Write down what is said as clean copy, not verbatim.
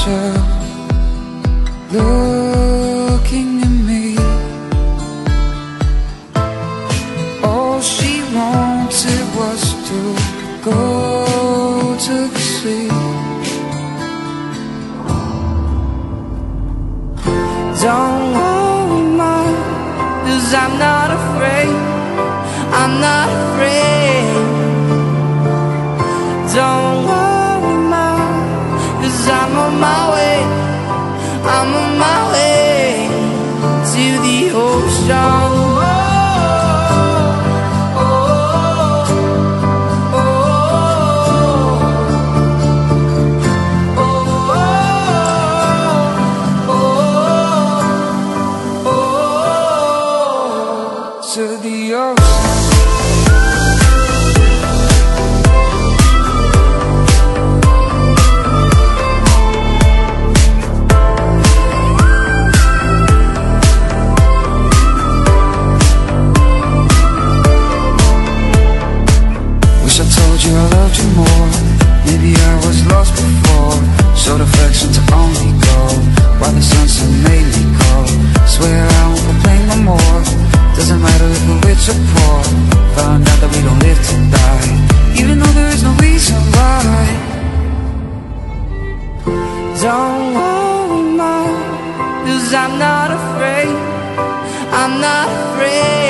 picture looking at me. All she wanted was to go to the sea. Don't worry, Mom, 'cause I'm not afraid. I'm not afraid. Don't worry, Mom, 'cause I'm on my way. I'm on my way to the ocean. To the ocean. Wish I told you I loved you more. Maybe I was lost before. Showed affection to only go while the sunset made me cold. Swear I won't complain no more. Doesn't matter if we're rich or poor. Found out that we don't live to die, even though there is no reason why. Don't worry, Mom, 'cause I'm not afraid. I'm not afraid.